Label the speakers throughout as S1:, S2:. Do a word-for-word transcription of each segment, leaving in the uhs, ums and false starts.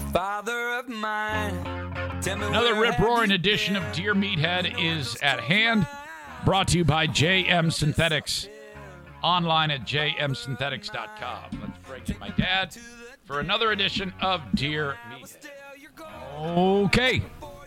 S1: father of mine.
S2: Another rip-roaring edition of Dear Meathead is at hand, brought to you by J M Synthetics, online at j m synthetics dot com. Let's bring in my dad for another edition of Dear Meathead. Okay.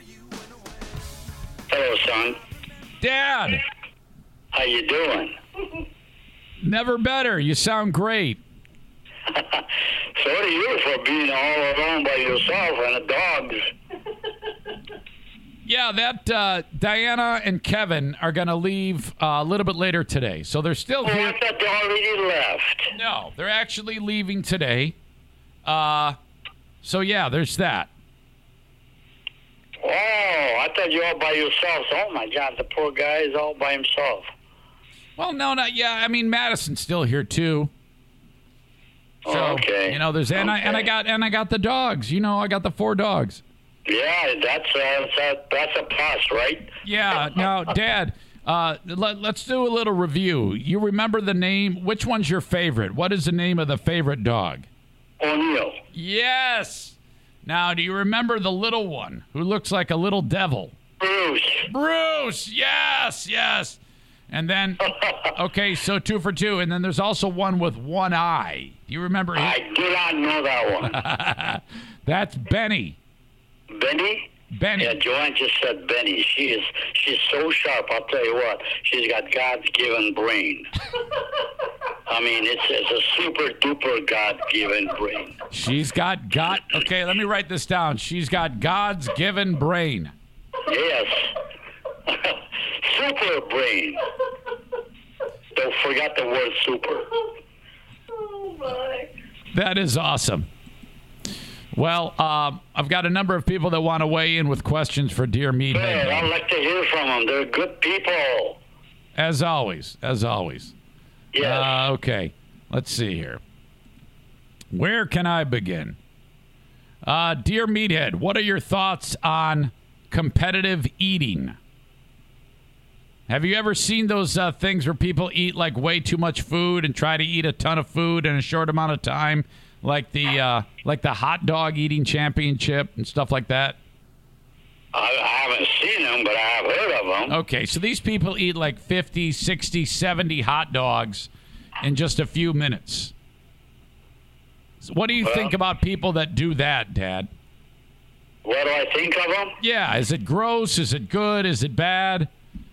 S3: Hello, son.
S2: Dad.
S3: How you doing?
S2: Never better. You sound great.
S3: So do you for being all alone by yourself and the dogs.
S2: Yeah, that uh, Diana and Kevin are going to leave uh, a little bit later today. So they're still
S3: Oh,
S2: here.
S3: I thought they already left.
S2: No, they're actually leaving today. Uh, so, yeah, there's that.
S3: Oh, I thought you were all by yourselves. Oh, my God, the poor guy is all by himself.
S2: Well, no, not yeah. I mean, Madison's still here too. So,
S3: Oh, okay.
S2: You know, there's and I and I
S3: Okay.
S2: got and I got the dogs. You know, I got the four dogs.
S3: Yeah, that's uh, that's, a, that's a plus, right?
S2: Yeah. Now, Dad, uh, let, let's do a little review. You remember the name? Which one's your favorite? What is the name of the favorite dog?
S3: O'Neill.
S2: Yes. Now, do you remember the little one who looks like a little devil?
S3: Bruce.
S2: Bruce. Yes. Yes. And then, okay, so two for two. And then there's also one with one eye. Do you remember him?
S3: I do not know that one.
S2: That's Benny.
S3: Benny?
S2: Benny.
S3: Yeah, Joanne just said Benny. She is she's so sharp, I'll tell you what. She's got God's given brain. I mean, it's, it's a super duper God given brain.
S2: She's got got okay, let me write this down. She's got God's given brain.
S3: Yes. Super brain. Don't forget the word super.
S4: Oh, my.
S2: That is awesome. Well, um, I've got a number of people that want to weigh in with questions for Dear
S3: Good.
S2: Meathead.
S3: I'd like to hear from them. They're good people.
S2: As always, as always.
S3: Yes.
S2: Uh, okay, let's see here. Where can I begin? Uh, Dear Meathead, what are your thoughts on competitive eating? Have you ever seen those uh, things where people eat like way too much food and try to eat a ton of food in a short amount of time, like the uh, like the hot dog eating championship and stuff like that?
S3: I, I haven't seen them, but I have heard of them.
S2: Okay, so these people eat like fifty, sixty, seventy hot dogs in just a few minutes. So what do you
S3: Well-
S2: think about people that do that, Dad?
S3: What do I think of them?
S2: Yeah, is it gross? Is it good? Is it bad?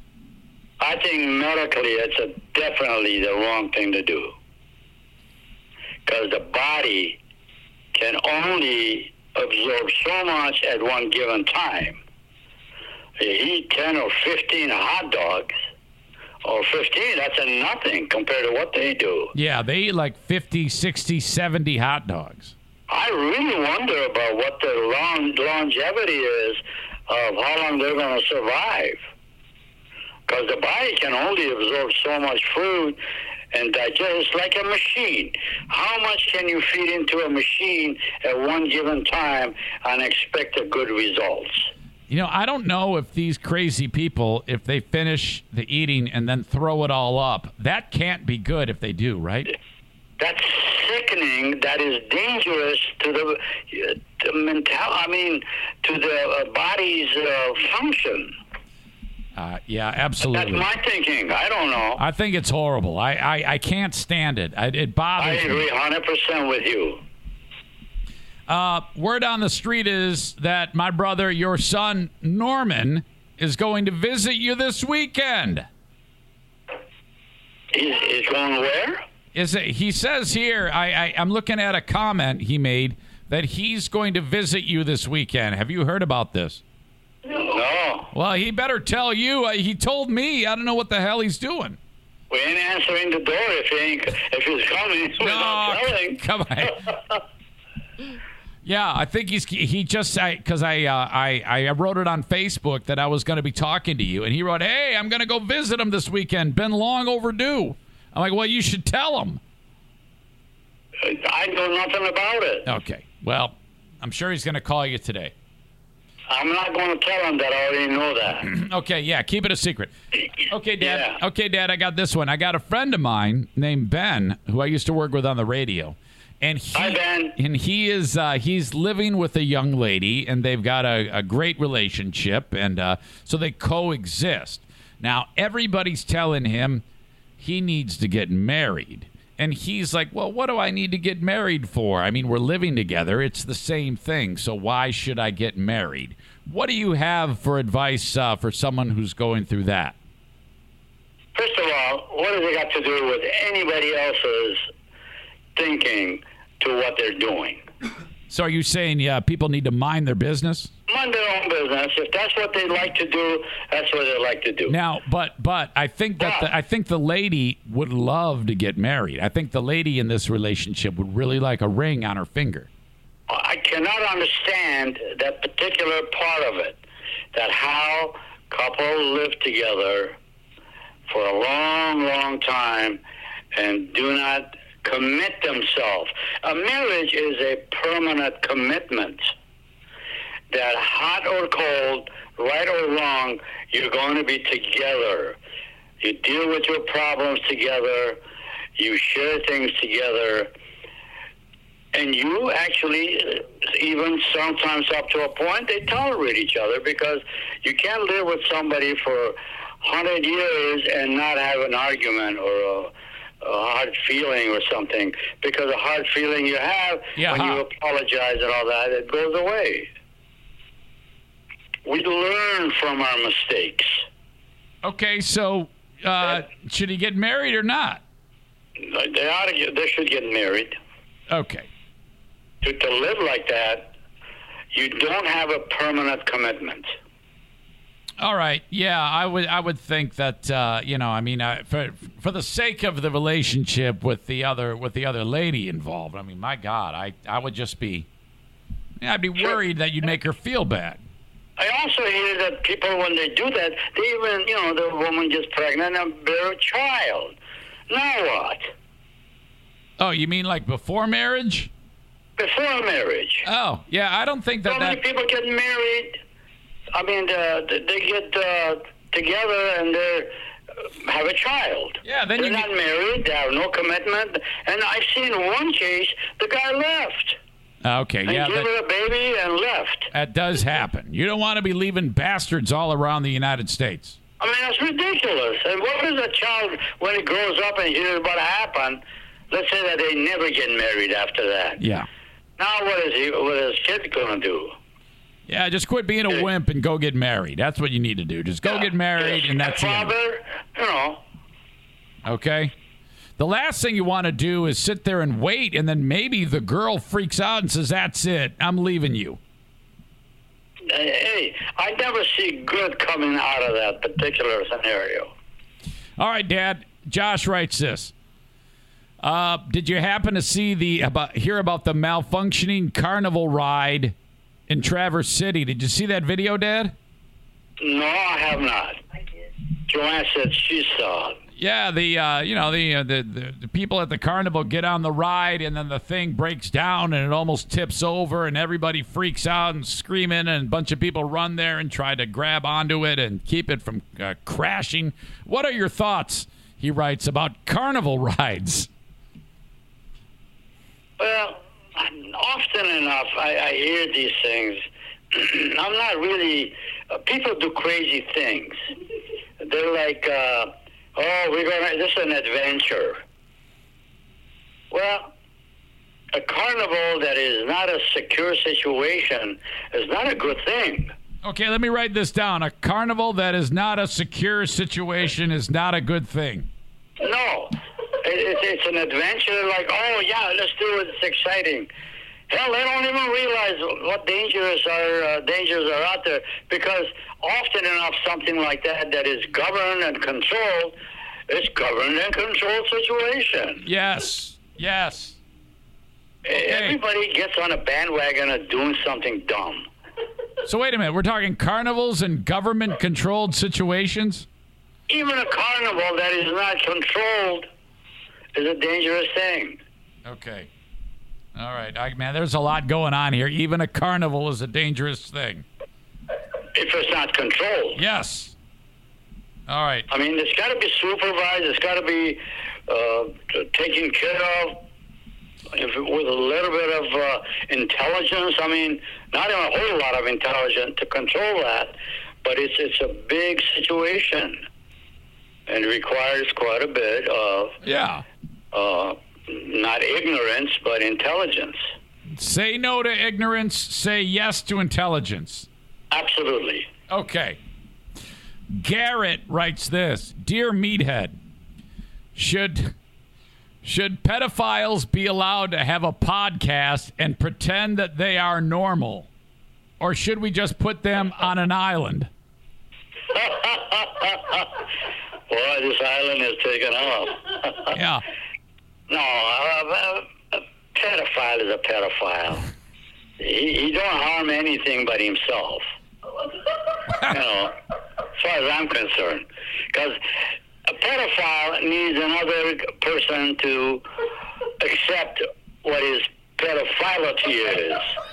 S3: I think medically it's a, definitely the wrong thing to do. Because the body can only absorb so much at one given time. You eat ten or fifteen hot dogs, or fifteen, that's a nothing compared to what they do.
S2: Yeah, they eat like fifty, sixty, seventy hot dogs.
S3: I really wonder about what the long, longevity is of how long they're going to survive. Because the body can only absorb so much food and digest. It's like a machine. How much can you feed into a machine at one given time and expect a good results?
S2: You know, I don't know if these crazy people, if they finish the eating and then throw it all up, that can't be good if they do, right?
S3: That's sickening. That is dangerous to the, uh, the mental. I mean, to the uh, body's uh, function.
S2: Uh, yeah, absolutely.
S3: That's my thinking. I don't know.
S2: I think it's horrible. I, I, I can't stand it. I, it
S3: I
S2: bothers me.
S3: agree one hundred percent with you.
S2: Uh, word on the street is that my brother, your son, Norman, is going to visit you this weekend.
S3: He's, he's going where?
S2: Is it? He says here, I, I, I'm looking at a comment he made that he's going to visit you this weekend. Have you heard about this?
S3: No.
S2: Well, he better tell you. Uh, he told me. I don't know what the hell he's doing.
S3: We ain't answering the door if he ain't, if he's coming. We're not telling.
S2: Come on. Yeah, I think he's he just because I, uh, I I wrote it on Facebook that I was going to be talking to you, and he wrote, "Hey, I'm going to go visit him this weekend. Been long overdue." I'm like, "Well, you should tell him."
S3: I know nothing about it.
S2: Okay. Well, I'm sure he's going to call you today.
S3: I'm not going to tell him that I already know that.
S2: Okay, yeah, keep it a secret. Okay, Dad.
S3: Yeah.
S2: Okay, Dad, I got this one. I got a friend of mine named Ben, who I used to work with on the radio, And he,
S3: Hi, Ben.
S2: and he is uh, he's living with a young lady, and they've got a, a great relationship, and uh, so they coexist. Now, everybody's telling him he needs to get married. And he's like, well, what do I need to get married for? I mean, we're living together. It's the same thing. So why should I get married? What do you have for advice uh, for someone who's going through that?
S3: First of all, what has it got to do with anybody else's thinking to what they're doing?
S2: So are you saying, yeah, people need to mind their business?
S3: Mind their own business. If that's what they like to do, that's what they like to do.
S2: Now, but but I think that the, I think the lady would love to get married. I think the lady in this relationship would really like a ring on her finger.
S3: I cannot understand that particular part of it, that how couples live together for a long, long time and do not commit themselves. A marriage is a permanent commitment that hot or cold, right or wrong, you're going to be together. You deal with your problems together. You share things together. And you actually, even sometimes up to a point, they tolerate each other, because you can't live with somebody for a hundred years and not have an argument or a, a hard feeling or something, because a hard feeling you have
S2: yeah,
S3: when
S2: huh.
S3: you apologize and all that, it goes away. We learn from our mistakes.
S2: Okay, so uh, should he get married or not?
S3: They ought to get, they should get married.
S2: Okay.
S3: To, to live like that, you don't have a permanent commitment.
S2: All right. Yeah, I would. I would think that uh, you know. I mean, uh, for for the sake of the relationship with the other with the other lady involved. I mean, my God, I I would just be. Yeah, I'd be worried that you'd make her feel bad.
S3: I also hear that people, when they do that, they even, you know, the woman gets pregnant and bear a child. Now what?
S2: Oh, you mean like before marriage?
S3: Before marriage.
S2: Oh, yeah. I don't think that
S3: So many
S2: that.
S3: people get married. I mean, uh, they get uh, together and they have a child.
S2: Yeah, then
S3: They're
S2: you
S3: not
S2: get-
S3: married. They have no commitment. And I've seen one case, the guy left.
S2: Okay,
S3: And
S2: yeah,
S3: gave
S2: that,
S3: her a baby and left.
S2: that does happen. You don't want to be leaving bastards all around the United States.
S3: I mean, that's ridiculous. And what is a child, when it grows up and hears what happened, let's say that they never get married after that.
S2: Yeah.
S3: Now what is he, what is his kid going to do?
S2: Yeah, just quit being a wimp and go get married. That's what you need to do. Just go get married, and that's it.
S3: Father, you know.
S2: Okay? The last thing you want to do is sit there and wait, and then maybe the girl freaks out and says, that's it, I'm leaving you.
S3: Hey, I never see good coming out of that particular scenario.
S2: All right, Dad. Josh writes this. Uh, did you happen to see the about hear about the malfunctioning carnival ride in Traverse City? Did you see that video, Dad?
S3: No, I have not. I did. Joanne said she saw it.
S2: Yeah, the uh, you know the, uh, the the the people at the carnival get on the ride, and then the thing breaks down and it almost tips over, and everybody freaks out and screaming, and a bunch of people run there and try to grab onto it and keep it from uh, crashing. What are your thoughts? He writes about carnival rides.
S3: Well, often enough, I, I hear these things. I'm not really. Uh, people do crazy things. They're like. Uh, Oh, we're gonna. This is an adventure. Well, a carnival that is not a secure situation is not a good thing.
S2: Okay, let me write this down. A carnival that is not a secure situation is not a good thing.
S3: No, it, it's, it's an adventure. Like, oh yeah, let's do it. It's exciting. Hell, they don't even realize what dangers are uh, dangers are out there, because often enough something like that that is governed and controlled is governed and controlled situation.
S2: Yes, yes. Okay.
S3: Everybody gets on a bandwagon of doing something dumb.
S2: So wait a minute. We're talking carnivals and government-controlled situations?
S3: Even a carnival that is not controlled is a dangerous thing.
S2: Okay. All right. I, man, there's a lot going on here. Even a carnival is a dangerous thing.
S3: If it's not controlled.
S2: Yes. All right.
S3: I mean, it's got to be supervised. It's got to be uh, taken care of. if with a little bit of uh, intelligence. I mean, not even a whole lot of intelligence to control that, but it's it's a big situation, and it requires quite a bit of
S2: yeah,
S3: uh, not ignorance but intelligence.
S2: Say no to ignorance. Say yes to intelligence.
S3: Absolutely.
S2: Okay. Garrett writes this: Dear Meathead, should should pedophiles be allowed to have a podcast and pretend that they are normal, or should we just put them on an island?
S3: Boy, this island is taken off.
S2: Yeah.
S3: No, a, a pedophile is a pedophile. He, he don't harm anything but himself. You know, as far as I'm concerned. Because a pedophile needs another person to accept what his pedophilia is.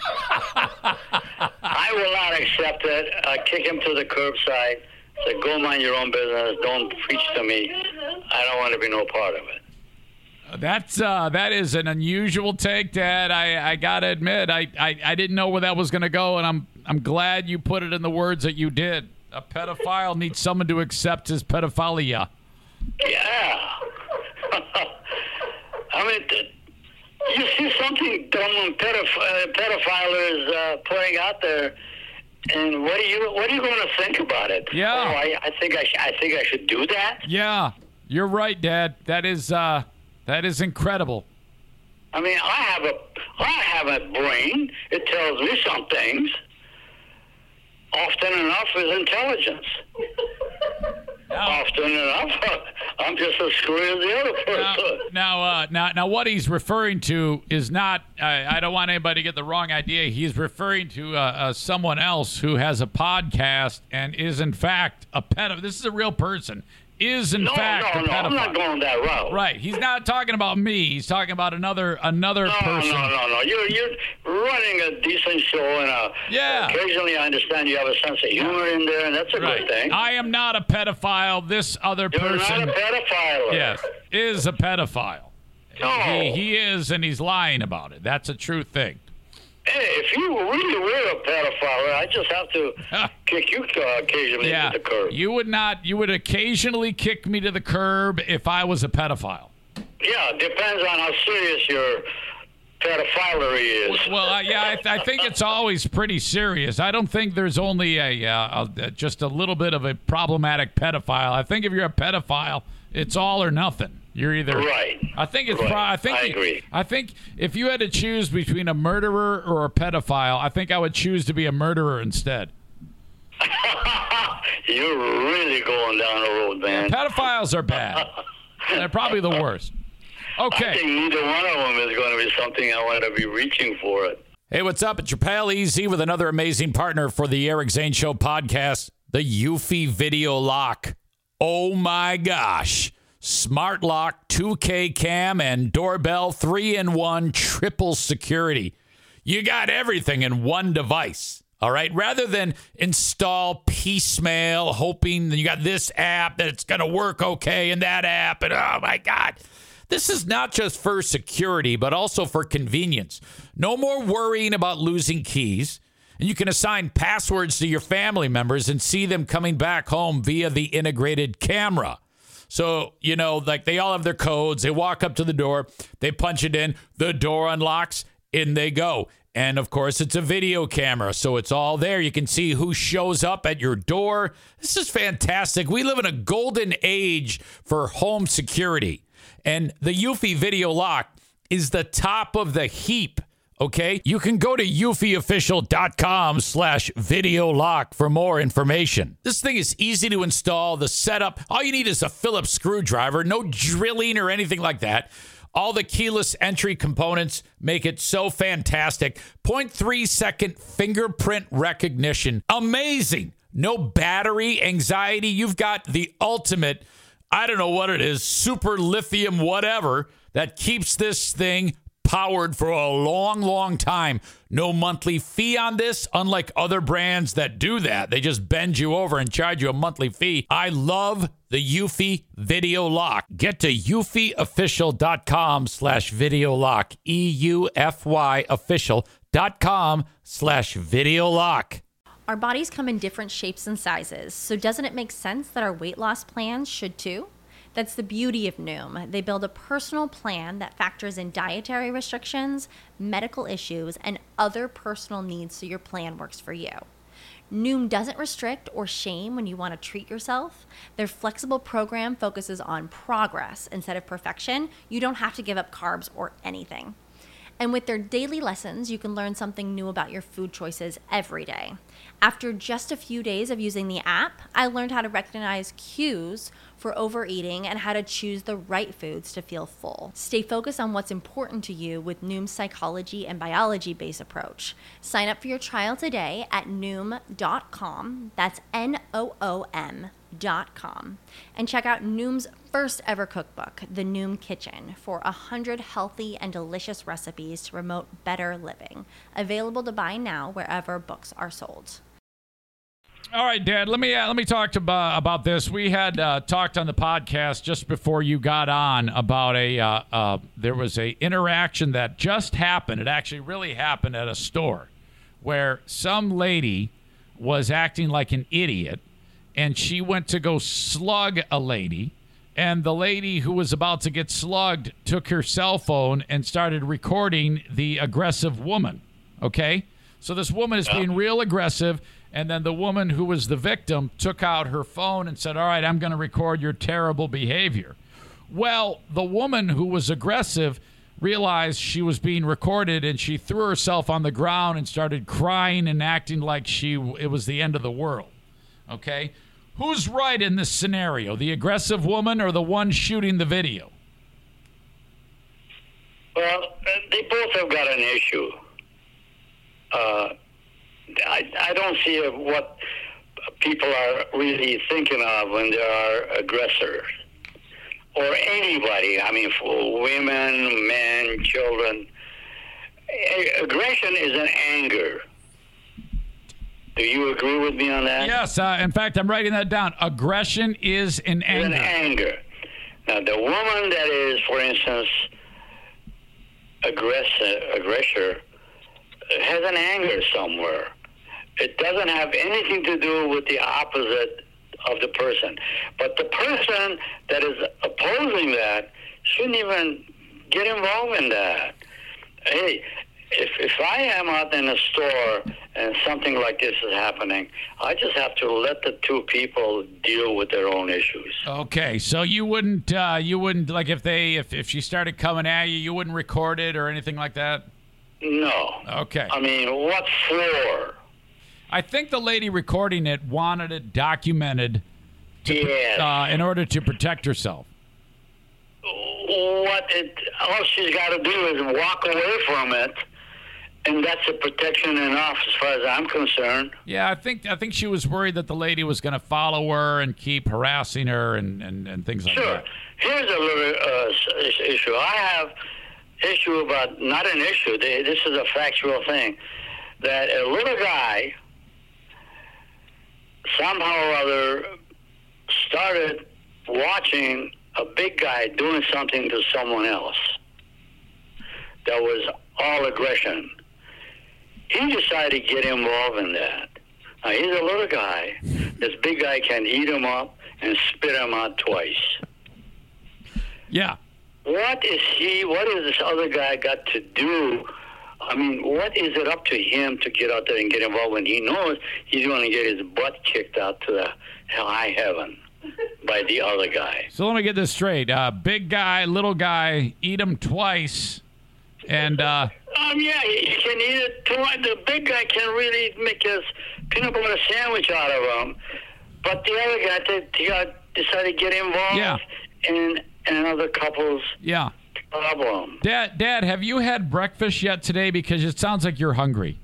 S3: I will not accept it. I kick him to the curbside. Say, go mind your own business. Don't preach to me. I don't want to be no part of it.
S2: That's uh, that is an unusual take, Dad. I, I gotta admit, I, I, I didn't know where that was gonna go, and I'm I'm glad you put it in the words that you did. A pedophile needs someone to accept his pedophilia.
S3: Yeah. I mean, th- you see something dumb and pedoph- uh, pedophile is uh, putting out there, and what are you what are you going to think about it?
S2: Yeah.
S3: Oh, I, I think I sh- I think I should do that.
S2: Yeah, you're right, Dad. That is uh, that is incredible.
S3: I mean, I have a I have a brain. It tells me some things. Often enough is intelligence.
S2: Now,
S3: Often enough, I'm just as screwy as the other person.
S2: now, now, uh, now, now, what he's referring to is not. I I don't want anybody to get the wrong idea. He's referring to uh, uh, someone else who has a podcast and is in fact a pedophile. This is a real person. Is in
S3: no,
S2: fact
S3: no,
S2: a
S3: no,
S2: pedophile.
S3: I'm not going that route.
S2: Right. He's not talking about me. He's talking about another another
S3: No,
S2: person.
S3: no, no, no. You're you're running a decent show, and uh,
S2: Yeah.
S3: occasionally I understand you have a sense of humor in there, and that's a
S2: Right.
S3: good thing.
S2: I am not a pedophile. This other
S3: You're
S2: person,
S3: not a pedophile.
S2: yes, is a pedophile.
S3: No.
S2: He, he is, and he's lying about it. That's a true thing.
S3: Hey, if you really were a pedophile, I just have to kick you uh, occasionally
S2: Yeah,
S3: to the curb.
S2: you would not. You would occasionally kick me to the curb if I was a pedophile.
S3: Yeah, it depends on how serious your pedophilery is.
S2: Well, uh, yeah, I, th- I think it's always pretty serious. I don't think there's only a, uh, a just a little bit of a problematic pedophile. I think if you're a pedophile, it's all or nothing. You're either
S3: Right.
S2: I think it's.
S3: Right.
S2: Pro- I think.
S3: I
S2: you-
S3: agree.
S2: I think if you had to choose between a murderer or a pedophile, I think I would choose to be a murderer instead.
S3: You're really going down the road, man.
S2: Pedophiles are bad. They're probably the worst.
S3: I
S2: Okay.
S3: think neither one of them is going to be something I want to be reaching for it.
S2: Hey, what's up? It's your pal Easy with another amazing partner for the Eric Zane Show podcast, the Eufy Video Lock. Oh my gosh. Smart lock, two K cam, and doorbell, three in one, triple security. You got everything in one device. All right. Rather than install piecemeal, hoping that you got this app that it's going to work okay and that app. And oh my God. This is not just for security, but also for convenience. No more worrying about losing keys. And you can assign passwords to your family members and see them coming back home via the integrated camera. So, you know, like they all have their codes. They walk up to the door. They punch it in. The door unlocks. In they go. And, of course, it's a video camera, so it's all there. You can see who shows up at your door. This is fantastic. We live in a golden age for home security. And the Eufy Video Lock is the top of the heap, okay? You can go to eufyofficial.com slash video lock for more information. This thing is easy to install. The setup, all you need is a Phillips screwdriver, no drilling or anything like that. All the keyless entry components make it so fantastic. zero point three second fingerprint recognition. Amazing. No battery anxiety. You've got the ultimate, I don't know what it is, super lithium whatever that keeps this thing powered for a long, long time. No monthly fee on this, unlike other brands that do that. They just bend you over and charge you a monthly fee. I love the Eufy Video Lock. Get to eufyofficial.com slash video lock. E U F Y official.com slash video lock.
S5: Our bodies come in different shapes and sizes, so doesn't it make sense that our weight loss plans should too? That's the beauty of Noom. They build a personal plan that factors in dietary restrictions, medical issues, and other personal needs so your plan works for you. Noom doesn't restrict or shame when you want to treat yourself. Their flexible program focuses on progress instead of perfection. You don't have to give up carbs or anything. And with their daily lessons, you can learn something new about your food choices every day. After just a few days of using the app, I learned how to recognize cues for overeating and how to choose the right foods to feel full. Stay focused on what's important to you with Noom's psychology and biology-based approach. Sign up for your trial today at noom dot com. That's N O O M dot com. And check out Noom's first ever cookbook, The Noom Kitchen, for one hundred healthy and delicious recipes to promote better living. Available to buy now wherever books are sold.
S2: All right, Dad, let me uh, let me talk to, uh, about this. We had uh, talked on the podcast just before you got on about a uh, uh, there was a interaction that just happened. It actually really happened at a store where some lady was acting like an idiot, and she went to go slug a lady, and the lady who was about to get slugged took her cell phone and started recording the aggressive woman. Okay? So this woman is being real aggressive. And then the woman who was the victim took out her phone and said, all right, I'm going to record your terrible behavior. Well, the woman who was aggressive realized she was being recorded, and she threw herself on the ground and started crying and acting like she it was the end of the world. Okay? Who's right in this scenario, the aggressive woman or the one shooting the video?
S3: Well, they both have got an issue. Uh I, I don't see what people are really thinking of when they are aggressors. Or anybody, I mean, for women, men, children. Aggression is an anger. Do you agree with me on that?
S2: Yes. Uh, in fact, I'm writing that down. Aggression is an anger.
S3: It's an anger. Now, the woman that is, for instance, aggressor, aggressor has an anger somewhere. It doesn't have anything to do with the opposite of the person. But the person that is opposing that shouldn't even get involved in that. Hey, if if I am out in a store and something like this is happening, I just have to let the two people deal with their own issues.
S2: Okay, so you wouldn't uh, you wouldn't like if they if, if she started coming at you, you wouldn't record it or anything like that?
S3: No.
S2: Okay.
S3: I mean, what for?
S2: I think the lady recording it wanted it documented to,
S3: yes.
S2: uh, in order to protect herself.
S3: What it, all she's got to do is walk away from it, and that's a protection enough as far as I'm concerned.
S2: Yeah, I think I think she was worried that the lady was going to follow her and keep harassing her and, and, and things like
S3: sure.
S2: that.
S3: Here's a little uh, issue. I have issue about, not an issue, this is a factual thing, that a little guy somehow or other started watching a big guy doing something to someone else that was all aggression. He decided to get involved in that. Now, he's a little guy. This big guy can eat him up and spit him out twice.
S2: Yeah.
S3: What is he, what has this other guy got to do? I mean, what is it up to him to get out there and get involved when he knows he's going to get his butt kicked out to the high heaven by the other guy?
S2: So let me get this straight. Uh, big guy, little guy, eat him twice. And, uh...
S3: Um, yeah, he can eat it twice. The big guy can really make his peanut butter sandwich out of him. But the other guy, they, he got, decided to get involved
S2: yeah.
S3: in another couple's
S2: yeah.
S3: problem.
S2: Dad, Dad, have you had breakfast yet today? Because it sounds like you're hungry.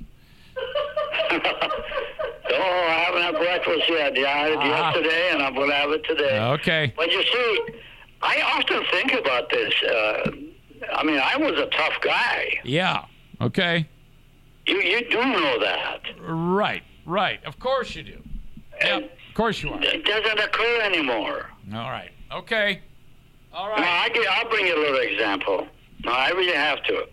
S3: No, I haven't had breakfast yet. Yeah, I had it
S2: Ah.
S3: yesterday, and I'm going to have it today.
S2: Okay.
S3: But you see, I often think about this. Uh, I mean, I was a tough guy.
S2: Yeah. Okay.
S3: You you do know that.
S2: Right. Right. Of course you do.
S3: And
S2: Yep. Of course you are.
S3: it doesn't occur anymore.
S2: All right. Okay. All
S3: Now,
S2: right.
S3: I get, I'll bring you a little example. No, I really have to.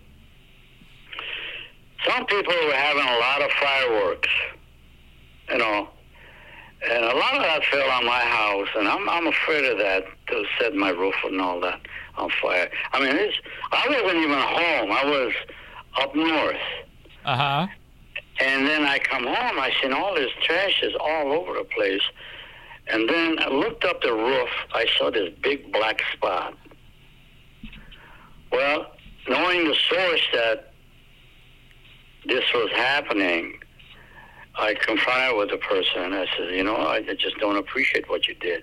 S3: Some people were having a lot of fireworks, you know, and a lot of that fell on my house, and I'm I'm afraid of that to set my roof and all that on fire. I mean, it's, I wasn't even home. I was up north.
S2: Uh huh.
S3: And then I come home, I seen all this trash is all over the place. And then I looked up the roof, I saw this big black spot. Well, knowing the source that this was happening, I confronted with the person. I said, you know, I just don't appreciate what you did.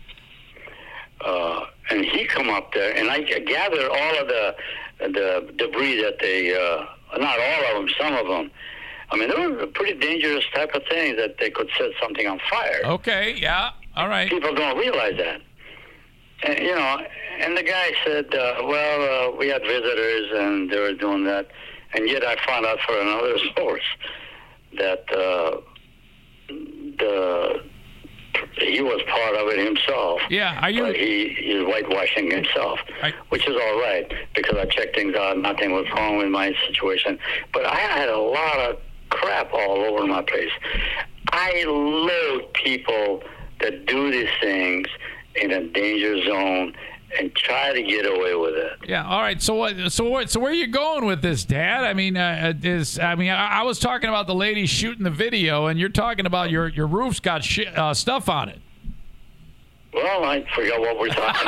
S3: Uh, and he come up there, and I gathered all of the the debris that they, uh, not all of them, some of them. I mean, they were pretty dangerous type of things that they could set something on fire.
S2: Okay. Yeah. All right.
S3: People don't realize that. And, you know, and the guy said, uh, well, uh, we had visitors and they were doing that. And yet I found out for another source that uh, the he was part of it himself.
S2: Yeah. Are you?
S3: But he he's whitewashing himself,
S2: I-
S3: which is all right because I checked things out. Nothing was wrong with my situation. But I had a lot of crap all over my place. I loathe people that do these things in a danger zone and try to get away with it.
S2: Yeah. All right. So what? So what? So where are you going with this, Dad? I mean, uh, is I mean, I, I was talking about the lady shooting the video, and you're talking about your your roof's got shi uh, stuff on it.
S3: Well, I forgot what we're talking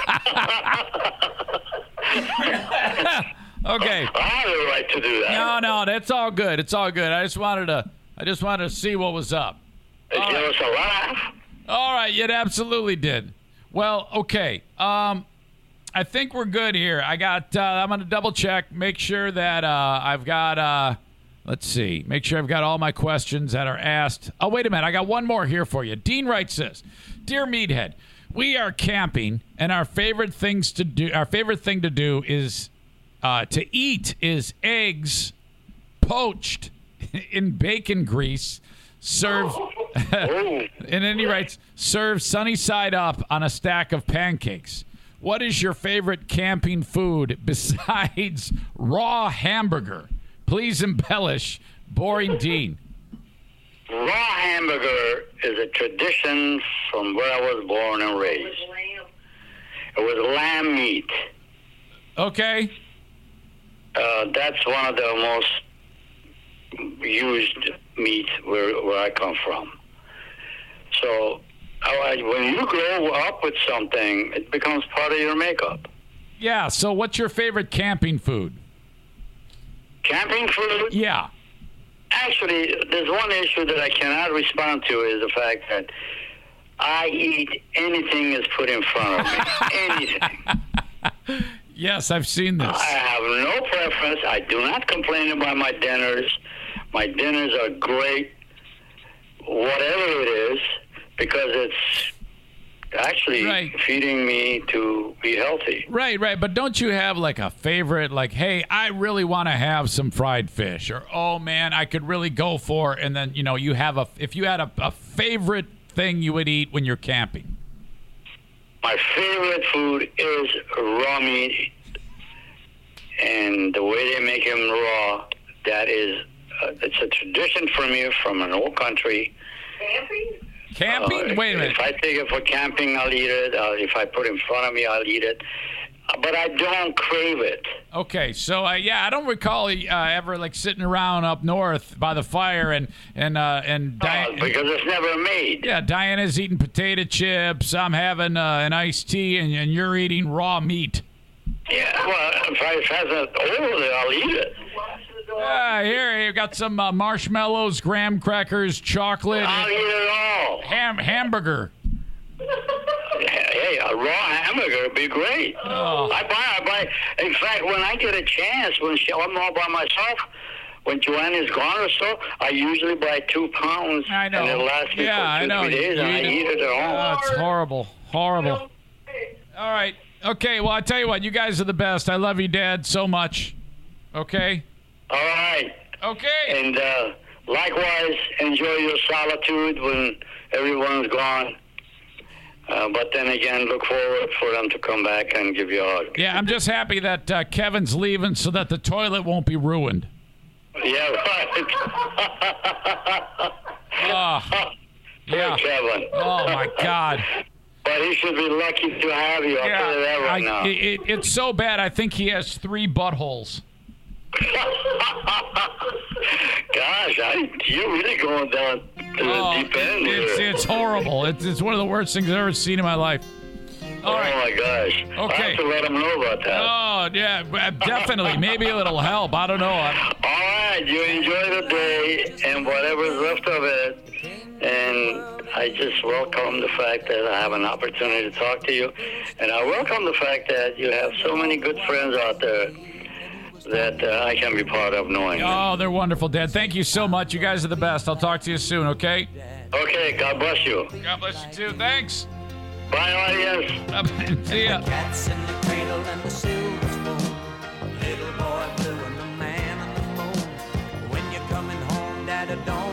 S3: about.
S2: Okay.
S3: I have the right to do that.
S2: No, no, that's all good. It's all good. I just wanted to. I just wanted to see what was up.
S3: It
S2: all
S3: gave
S2: right.
S3: us a laugh.
S2: All right, it absolutely did. Well, okay. Um, I think we're good here. I got. Uh, I'm gonna double check, make sure that uh, I've got. Uh, let's see, make sure I've got all my questions that are asked. Oh, wait a minute, I got one more here for you. Dean writes this: Dear Meathead, we are camping, and our favorite things to do. Our favorite thing to do is uh, to eat is eggs poached in bacon grease, served.
S3: Oh,
S2: And then he writes, serve sunny side up on a stack of pancakes. What is your favorite camping food besides raw hamburger? Please embellish. Boring Dean.
S3: raw hamburger is a tradition from where I was born and raised. It was lamb meat.
S2: Okay.
S3: Uh, that's one of the most used meats where, where I come from. So I, when you grow up with something, it becomes part of your makeup.
S2: Yeah, so what's your favorite camping food?
S3: Camping food?
S2: Yeah.
S3: Actually, there's one issue that I cannot respond to is the fact that I eat anything that's put in front of me. Anything.
S2: Yes, I've seen this.
S3: I have no preference. I do not complain about my dinners. My dinners are great, whatever it is, because it's actually
S2: Right.
S3: feeding me to be healthy.
S2: Right, right. But don't you have like a favorite, like, hey, I really want to have some fried fish, or oh man, I could really go for, and then, you know, you have a, if you had a, a favorite thing you would eat when you're camping.
S3: My favorite food is raw meat, and the way they make them raw, that is, uh, it's a tradition for me from an old country.
S4: Camping?
S2: Camping?
S3: Uh,
S2: Wait a minute.
S3: If I take it for camping, I'll eat it. Uh, if I put it in front of me, I'll eat it. Uh, But I don't crave it.
S2: Okay, so uh, yeah, I don't recall uh, ever like sitting around up north by the fire and and uh, and
S3: Uh,
S2: Di-
S3: because it's never made.
S2: yeah, Diana's eating potato chips. I'm having uh, an iced tea, and, and you're eating raw meat.
S3: Yeah, well, if I if it has it over there, I'll eat it.
S2: Uh, here you got some uh, marshmallows, graham crackers, chocolate,
S3: I'll eat it all.
S2: ham hamburger.
S3: Hey, a raw hamburger would be great.
S2: Oh.
S3: I buy, I buy. In fact, when I get a chance, when she, I'm all by myself, when Joanne is gone or so, I usually buy two pounds,
S2: I know.
S3: and it lasts me
S2: Yeah, I
S3: for two,
S2: know.
S3: three days,
S2: You
S3: and I
S2: eat it.
S3: eat it at home.
S2: Oh, it's horrible, horrible. All right, Okay, well, I tell you what, you guys are the best. I love you, Dad, so much. Okay?
S3: All right.
S2: Okay.
S3: And uh, likewise, enjoy your solitude when everyone's gone. Uh, but then again, look forward for them to come back and give you a hug.
S2: Yeah, I'm just happy that uh, Kevin's leaving so that the toilet won't be ruined.
S3: Yeah, right.
S2: Oh, yeah.
S3: Poor Kevin.
S2: Oh, my God.
S3: But he should be lucky to have you. I'll
S2: Yeah,
S3: tell you that right
S2: I-
S3: now.
S2: it- it- it's so bad, I think he has three buttholes.
S3: Gosh, I, you're really going down to
S2: Oh,
S3: the deep end
S2: it's,
S3: here.
S2: it's horrible. It's, it's one of the worst things I've ever seen in my life. All
S3: oh,
S2: right.
S3: my gosh. I
S2: Okay.
S3: have to let him know about that.
S2: Oh, yeah, definitely. Maybe it'll help. I don't know. I-
S3: All right, you enjoy the day and whatever's left of it. And I just welcome the fact that I have an opportunity to talk to you. And I welcome the fact that you have so many good friends out there that uh, I can be part of knowing.
S2: Oh, they're wonderful, Dad. Thank you so much. You guys are the best. I'll talk to you soon, okay?
S3: Okay, God bless you.
S2: God bless you, too. Thanks.
S3: Bye, audience.
S2: See ya.
S1: Cats in the cradle and the silver spoon. Little boy blue and the man on the moon. When you're coming home, Dad, don't